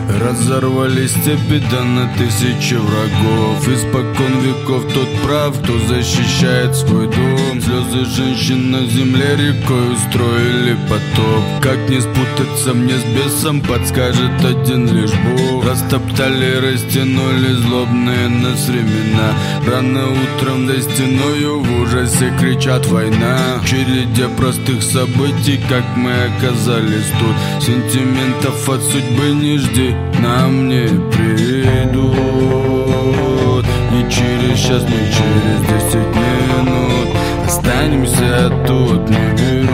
Разорвали степи, да на тысячи врагов. Испокон веков тот прав, кто защищает свой дом. Слезы женщин на земле рекой устроили потоп. Как не спутаться мне с бесом, подскажет один лишь Бог. Растоптали, растянули злобные нас времена. Рано утром за стеною в ужасе кричат война. В череде простых событий, как мы оказались тут. Сентиментов от судьбы не жди, нам не придут. Ни через час, ни через 10 минут. Останемся тут, не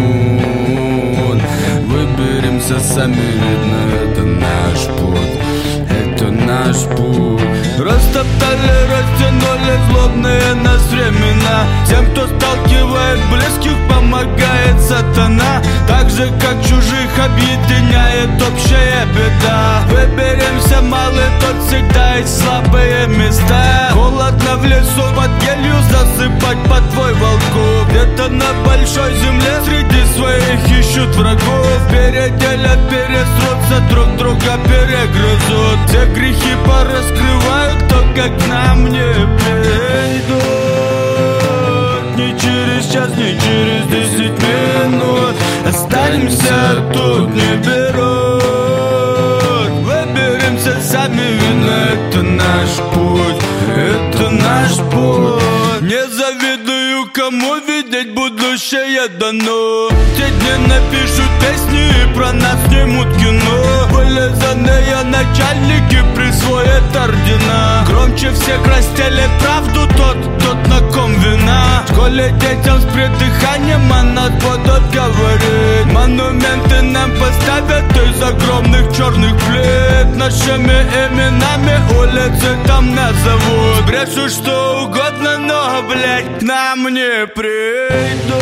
берут. Выберемся сами, видно, это наш путь. Это наш путь. Растоптали, растянули злобные нас времена. Тем, кто сталкивает близких, помогает сатана. Так же, как чужих объединяет общая беда. Выберемся, малый, тот всегда есть слабые места. Холодно в лесу, под елью засыпать по твой волков. Где-то на большой земле среди своих ищут врагов. Переделят, пересрутся, друг друга перегрызут. Все грехи пораскрывают, кто как к нам не придут. Ни через час, ни через 10 минут. Останемся тут, не берут. Выберемся сами, видно, это наш путь. Это наш путь. Не завидую, кому видеть будущее дано. Те дни напишут песни и про нас снимут кино. Вылизанные начальники присвоят ордена. Громче всех растелит правду тот, на ком вина. В школе детям с придыханием о нас будут говорить. Монументы нам поставят из огромных черных плит. Нашими именами улицы там назовут. Брешут что угодно, но, блядь, к нам не придут.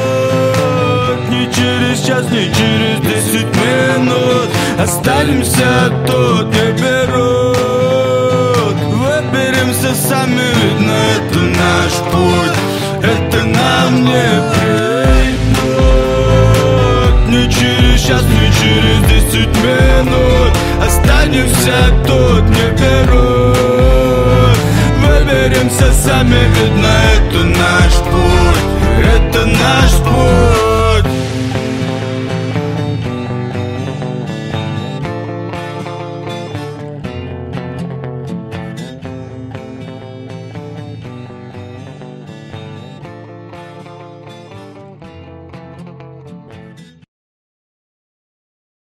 Ни через час, ни через 10 минут. Останемся тут, не берут. Выберемся сами, видно, это наш путь. Это нам не придут. Ни через час, ни через 10 минут. Останемся тут, не берут. Выберемся сами, видно, это наш путь. Это наш путь.